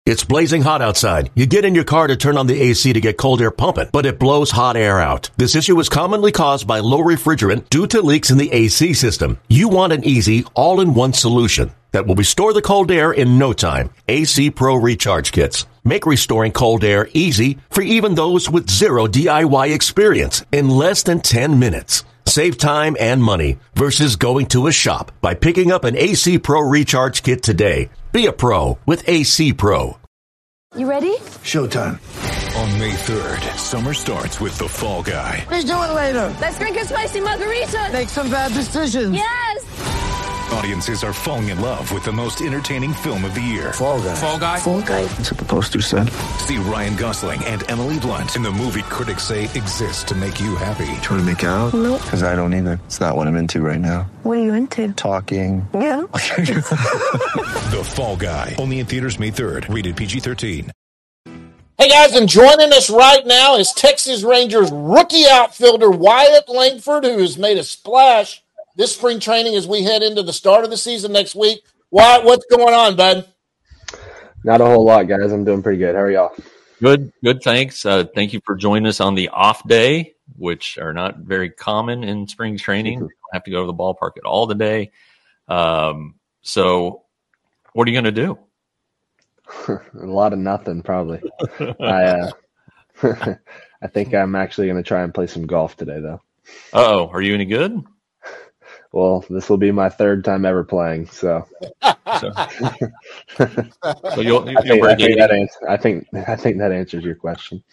It's blazing hot outside. You get in your car to turn on the AC to get cold air pumping, but it blows hot air out. This issue is commonly caused by low refrigerant due to leaks in the AC system. You want an easy, all-in-one solution that will restore the cold air in no time. AC Pro Recharge Kits make restoring cold air easy for even those with zero DIY experience in less than 10 minutes. Save time and money versus going to a shop by picking up an AC Pro Recharge Kit today. Be a pro with AC Pro. You ready? Showtime. On May 3rd, summer starts with The Fall Guy. Let's do it later. Let's drink a spicy margarita. Make some bad decisions. Yes! Audiences are falling in love with the most entertaining film of the year. Fall Guy. Fall Guy. Fall guy. That's what the poster said. See Ryan Gosling and Emily Blunt in the movie critics say exists to make you happy. Trying to make it out? Nope. Because I don't either. It's not what I'm into right now. What are you into? Talking. Yeah. The Fall Guy. Only in theaters May 3rd. Rated PG-13. Hey guys, and joining us right now is Texas Rangers rookie outfielder Wyatt Langford, who has made a splash this spring training as we head into the start of the season next week. Wyatt, what's going on, bud? Not a whole lot, guys. I'm doing pretty good. How are y'all? Good, thanks. Thank you for joining us on the off day, which are not very common in spring training. You don't have to go to the ballpark at all today. So what are you going to do? A lot of nothing, probably. I think I'm actually going to try and play some golf today, though. Uh-oh, are you any good? Well, this will be my third time ever playing, so. So you'll I think that answers your question.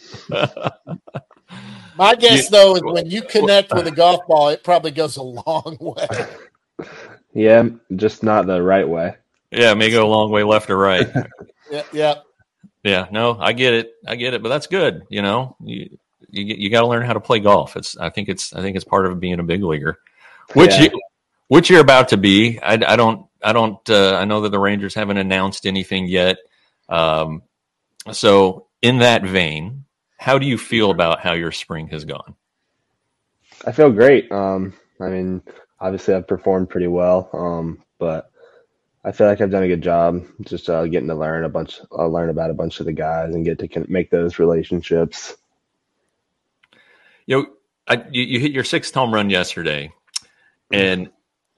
My guess, though, is when you connect with a golf ball, it probably goes a long way. Yeah, just not the right way. Yeah, it may go a long way left or right. Yeah. No, I get it, but that's good. You know, you got to learn how to play golf. I think it's part of being a big leaguer, which you're about to be. I know that the Rangers haven't announced anything yet. So in that vein, how do you feel about how your spring has gone? I feel great. I mean, obviously I've performed pretty well, but I feel like I've done a good job just getting to learn about a bunch of the guys and get to make those relationships. You hit your 6th home run yesterday, and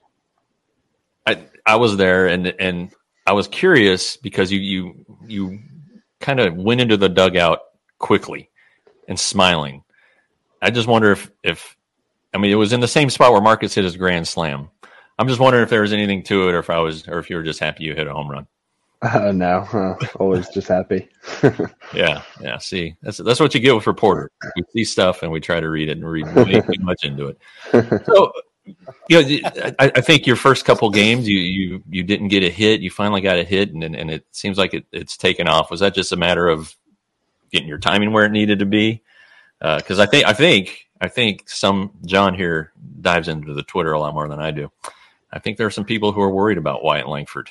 I was there, and I was curious because you kind of went into the dugout quickly and smiling. I just wonder if it was in the same spot where Marcus hit his grand slam. I'm just wondering if there was anything to it, or if you were just happy you hit a home run. No, always just happy. Yeah. See, that's what you get with reporters. We see stuff and we try to read it and read way too much into it. So, I think your first couple games, you didn't get a hit. You finally got a hit, and it seems like it's taken off. Was that just a matter of getting your timing where it needed to be? Because I think some John here dives into the Twitter a lot more than I do. I think there are some people who are worried about Wyatt Langford.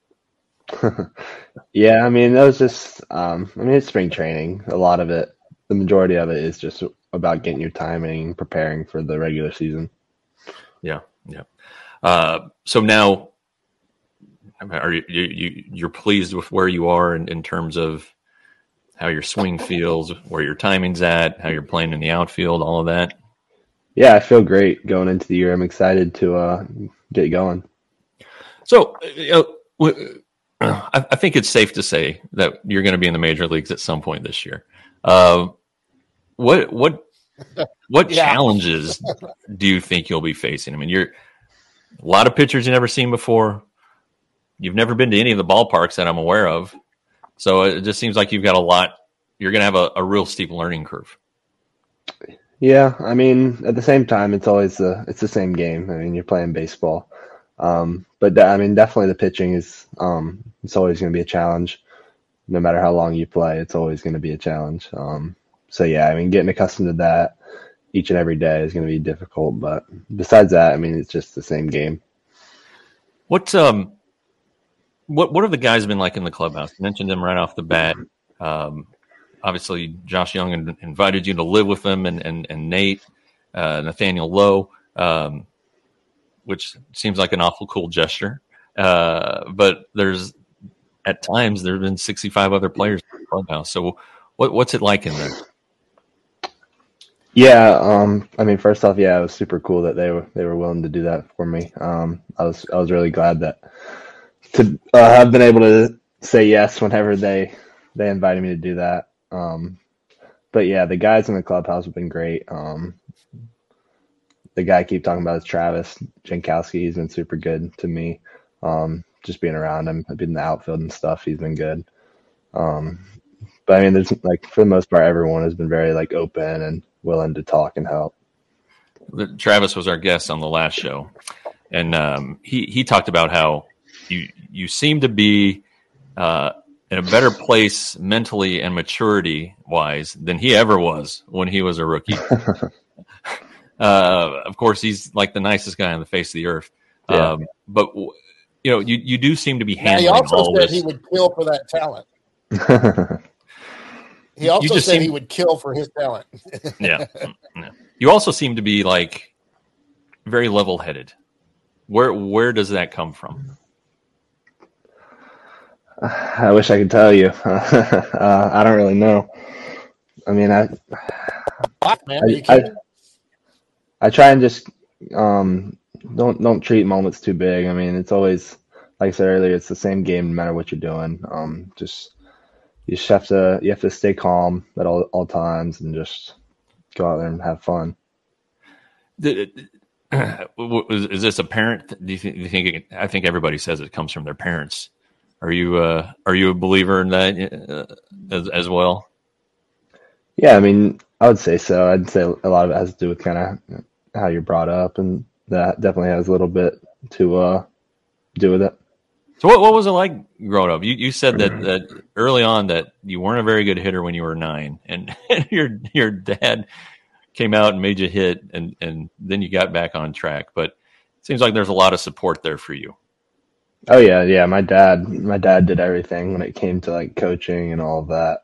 Yeah, I mean, that was just, it's spring training. A lot of it, the majority of it is just about getting your timing, preparing for the regular season. Yeah. So now, are you're pleased with where you are in terms of how your swing feels, where your timing's at, how you're playing in the outfield, all of that? Yeah, I feel great going into the year. I'm excited to get going. So, I think it's safe to say that you're going to be in the major leagues at some point this year. What challenges do you think you'll be facing? I mean, you're a lot of pitchers you've never seen before. You've never been to any of the ballparks that I'm aware of. So it just seems like you've got a lot. You're going to have a real steep learning curve. Yeah, I mean, at the same time, it's always it's the same game. I mean, you're playing baseball. But definitely the pitching is it's always going to be a challenge. No matter how long you play, it's always going to be a challenge. So yeah, I mean, getting accustomed to that each and every day is going to be difficult. But besides that, I mean, it's just the same game. What have the guys been like in the clubhouse? You mentioned them right off the bat. Obviously, Josh Young invited you to live with them, and Nate, Nathaniel Lowe, which seems like an awful cool gesture. But there's at times there have been 65 other players in the clubhouse. So what's it like in there? Yeah, I mean, first off, yeah, it was super cool that they were willing to do that for me. I was really glad that to have been able to say yes whenever they invited me to do that. But yeah, the guys in the clubhouse have been great. The guy I keep talking about is Travis Jankowski. He's been super good to me. Just being around him, I've been in the outfield and stuff. He's been good. But I mean, there's like for the most part, everyone has been very like open and willing to talk and help. Travis was our guest on the last show, and he talked about how you seem to be in a better place mentally and maturity wise than he ever was when he was a rookie. Of course, he's like the nicest guy on the face of the earth. Yeah. But you know, you do seem to be handling he also all said this. he would kill for that talent. He also said he would kill for his talent. Yeah. You also seem to be like very level-headed. Where does that come from? I wish I could tell you. I don't really know. I mean, I try and just don't treat moments too big. I mean, it's always, like I said earlier, it's the same game no matter what you're doing. You just have to stay calm at all times and just go out there and have fun. Is this a parent? Do you think? I think everybody says it comes from their parents. Are you a believer in that as well? Yeah, I mean, I would say so. I'd say a lot of it has to do with kind of how you're brought up, and that definitely has a little bit to do with it. So what was it like growing up? You said that early on that you weren't a very good hitter when you were 9, and your dad came out and made you hit, and then you got back on track. But it seems like there's a lot of support there for you. Oh yeah. My dad did everything when it came to like coaching and all of that.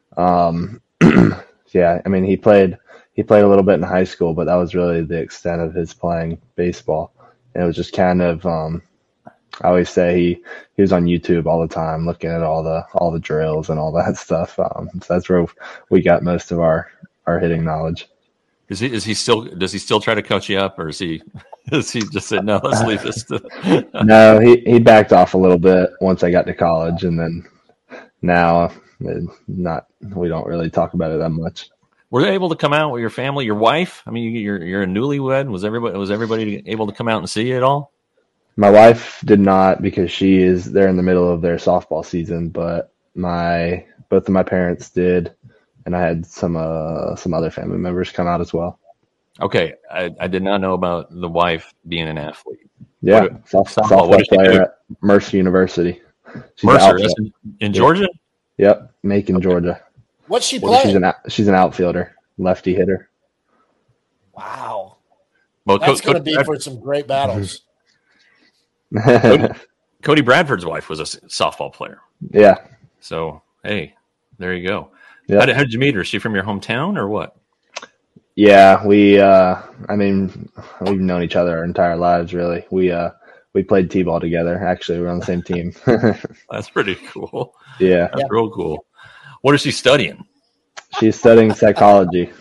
Yeah, I mean he played a little bit in high school, but that was really the extent of his playing baseball. And it was just kind of I always say he was on YouTube all the time looking at all the drills and all that stuff. So that's where we got most of our hitting knowledge. Does he still try to coach you up, or does he just say no, let's leave this to No, he backed off a little bit once I got to college, and then now we don't really talk about it that much. Were they able to come out with your family, your wife? I mean, you're a newlywed. Was everybody able to come out and see you at all? My wife did not, because they're in the middle of their softball season, but both of my parents did, and I had some other family members come out as well. Okay, I did not know about the wife being an athlete. Yeah, softball player at Mercer University. Mercer, that's in Georgia? Yep, Macon, Georgia. What's she playing? She's an outfielder, lefty hitter. Wow. Well, that's going to be for some great battles. Cody Bradford's wife was a softball player. Yeah. So, hey, there you go. Yep. How did you meet her? Is she from your hometown or what? Yeah, I mean, we've known each other our entire lives, really. We played t-ball together. Actually, we're on the same team. That's pretty cool. Yeah. That's real cool. What is she studying? She's studying psychology.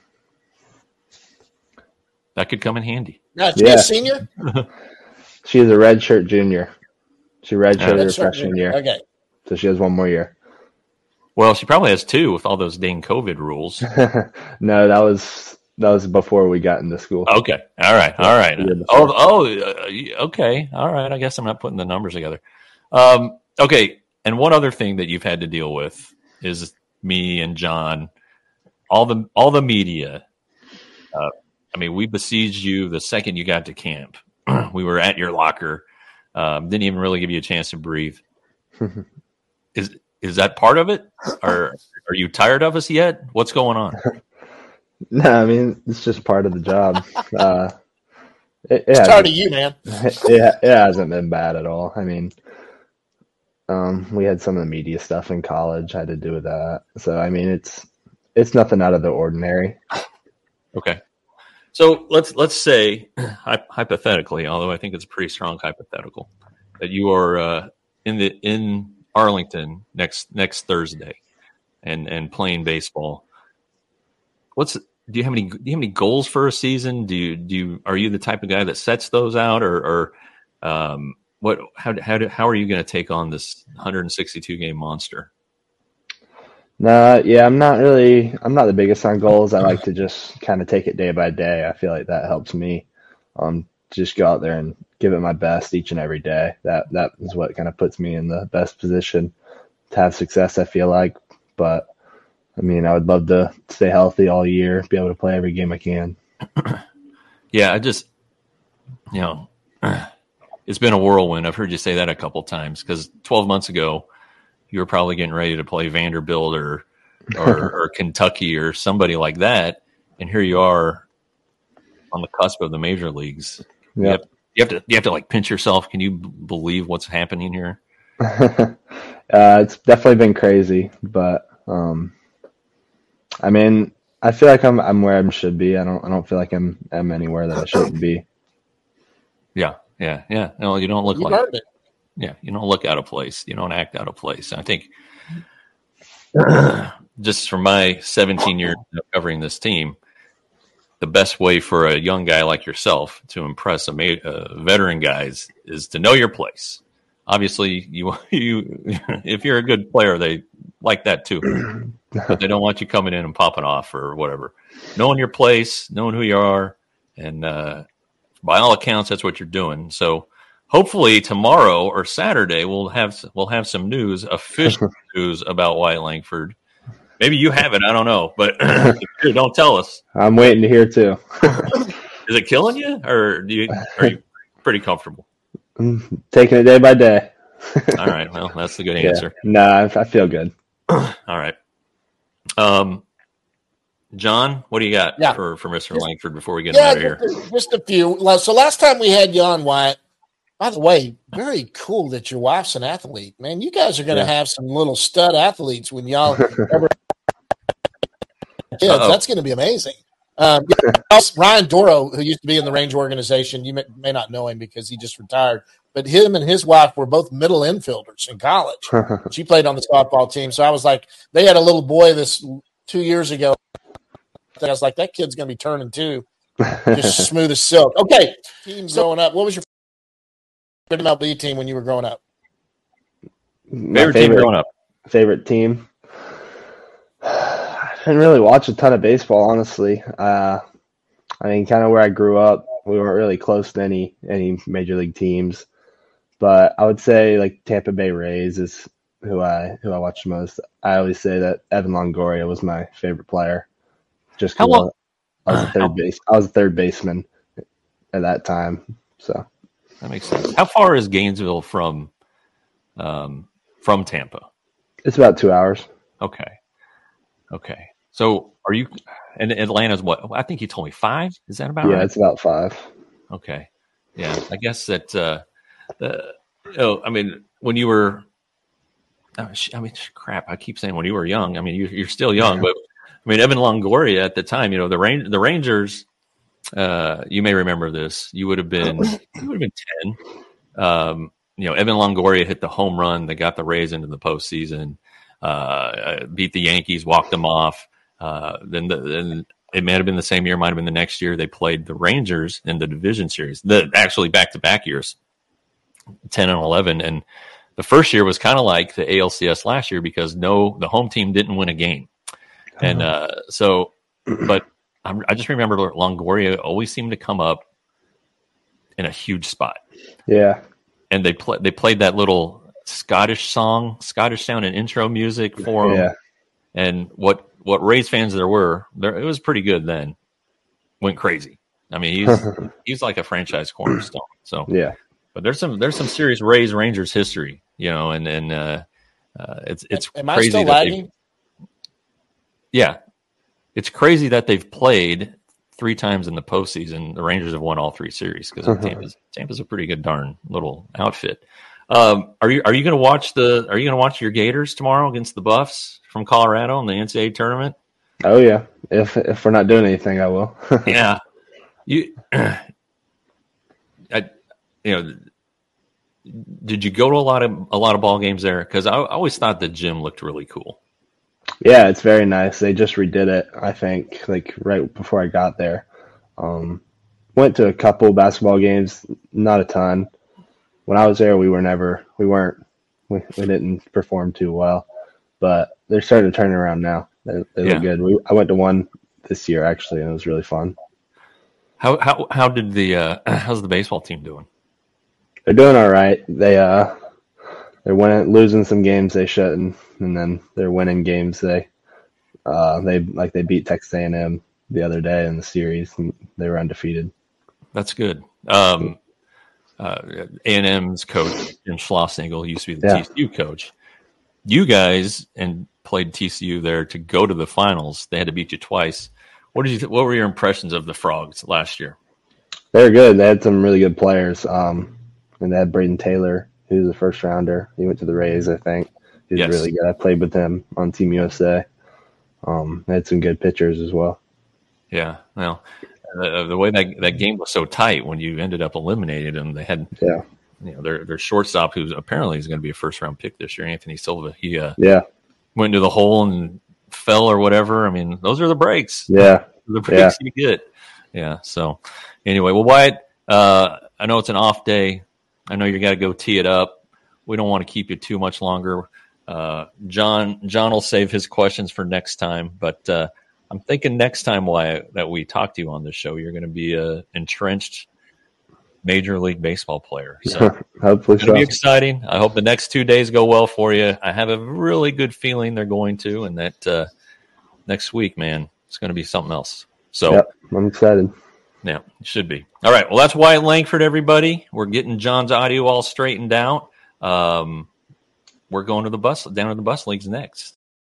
That could come in handy. Now, is she a senior? She is a redshirt junior. She redshirted her freshman year. Okay. So she has one more year. Well, she probably has 2 with all those dang COVID rules. No, that was before we got into school. Okay. All right. Okay. All right. I guess I'm not putting the numbers together. Okay. And one other thing that you've had to deal with is me and John, all the media. I mean, we besieged you the second you got to camp. We were at your locker. Didn't even really give you a chance to breathe. Is that part of it? Are you tired of us yet? What's going on? No, I mean, it's just part of the job. It's tired of you, man. It hasn't been bad at all. I mean, we had some of the media stuff in college had to do with that. So, I mean, it's nothing out of the ordinary. Okay. So let's say, hypothetically, although I think it's a pretty strong hypothetical, that you are in Arlington next Thursday and playing baseball. Do you have any goals for a season? Are you the type of guy that sets those out, or how are you going to take on this 162 game monster? Yeah, I'm not the biggest on goals. I like to just kind of take it day by day. I feel like that helps me. Just go out there and give it my best each and every day. That is what kind of puts me in the best position to have success, I feel like. But I mean, I would love to stay healthy all year, be able to play every game I can. Yeah, it's been a whirlwind. I've heard you say that a couple times, because 12 months ago, you were probably getting ready to play Vanderbilt or Kentucky or somebody like that, and here you are on the cusp of the major leagues. Yeah, you have to like pinch yourself. Can you believe what's happening here? It's definitely been crazy, but I mean, I feel like I'm where I should be. I don't feel like I'm anywhere that I shouldn't be. Yeah. No, you don't look you don't look out of place. You don't act out of place. I think just from my 17 years of covering this team, the best way for a young guy like yourself to impress veteran guys is to know your place. Obviously, you if you're a good player, they like that too, but they don't want you coming in and popping off or whatever. Knowing your place, knowing who you are, and by all accounts, that's what you're doing. So hopefully tomorrow or Saturday we'll have some news, official news about Wyatt Langford. Maybe you have it, I don't know, but don't tell us. I'm waiting to hear too. Is it killing you, or are you pretty comfortable? Taking it day by day. All right, well, that's the good answer. Yeah. I feel good. All right. John, what do you got for Mr. Langford before we get him out of here? Just a few. So last time we had you on, Wyatt, by the way, very cool that your wife's an athlete. Man, you guys are going to have some little stud athletes when y'all ever kids. That's going to be amazing. Ryan Doro, who used to be in the Ranger organization, you may not know him because he just retired, but him and his wife were both middle infielders in college. She played on the softball team. So I was like, they had a little boy 2 years ago. I was like, that kid's going to be turning two, just smooth as silk. Okay, teams growing up. What was your favorite MLB team when you were growing up? Favorite team growing up? Favorite team? I didn't really watch a ton of baseball, honestly. I mean, kind of where I grew up, we weren't really close to any major league teams. But I would say like Tampa Bay Rays is who I watched most. I always say that Evan Longoria was my favorite player. Just because I was a third baseman at that time. So that makes sense. How far is Gainesville from Tampa? It's about 2 hours. Okay. So are you? And Atlanta's what? I think you told me 5. Is that about right? Yeah, it's about 5. Okay. Yeah, I guess that. I mean, when you were, crap. I keep saying when you were young. I mean, you're still young, but I mean, Evan Longoria at the time. The Rangers. You may remember this. You would have been 10. Evan Longoria hit the home run that got the Rays into the postseason. Beat the Yankees, walked them off. Then it may have been the same year, might have been the next year. They played the Rangers in the division series. Actually, back-to-back years, 10 and 11. And the first year was kind of like the ALCS last year because the home team didn't win a game. And but I just remember Longoria always seemed to come up in a huge spot. Yeah, and they played that little Scottish sound and intro music for him. Yeah. And what Rays fans there were, it was pretty good then. Went crazy. I mean, he's like a franchise cornerstone. So yeah. But there's some serious Rays Rangers history, and it's Am crazy I still that lagging? Yeah. It's crazy that they've played 3 times in the postseason. The Rangers have won all 3 series because Tampa's a pretty good darn little outfit. Are you going to watch your Gators tomorrow against the Buffs from Colorado in the NCAA tournament? Oh yeah. If we're not doing anything, I will. Yeah. did you go to a lot of ball games there? Because I always thought the gym looked really cool. Yeah, it's very nice. They just redid it, I think, like right before I got there. Went to a couple basketball games, not a ton. When I was there, we didn't perform too well, but they're starting to turn around now. They look good. I went to one this year actually, and it was really fun. How did how's the baseball team doing? They're doing all right. They're losing some games they shouldn't, and then they're winning games they beat Texas A&M the other day in the series, and they were undefeated. That's good. A&M's coach, Jim Schlossnagle, used to be the TCU coach. You guys played TCU there to go to the finals. They had to beat you twice. What were your impressions of the Frogs last year? They were good. They had some really good players. And they had Braden Taylor, who's a first rounder. He went to the Rays, I think. He was really good. I played with him on Team USA. They had some good pitchers as well. Yeah. Well, the way that game was so tight when you ended up eliminated them, they had their shortstop, who apparently is going to be a first round pick this year, Anthony Silva. He went into the hole and fell or whatever. I mean, those are the breaks. Yeah, the breaks you get. Yeah. So anyway, well, Wyatt, I know it's an off day. I know you got to go tee it up. We don't want to keep you too much longer. John will save his questions for next time, but I'm thinking next time, Wyatt, that we talk to you on this show, you're going to be an entrenched Major League Baseball player. So hopefully it's going to be exciting. I hope the next 2 days go well for you. I have a really good feeling they're going to, and that next week, man, it's going to be something else. So I'm excited. Yeah, it should be. All right. Well, that's Wyatt Langford, everybody. We're getting John's audio all straightened out. We're going to down to the bus leagues next.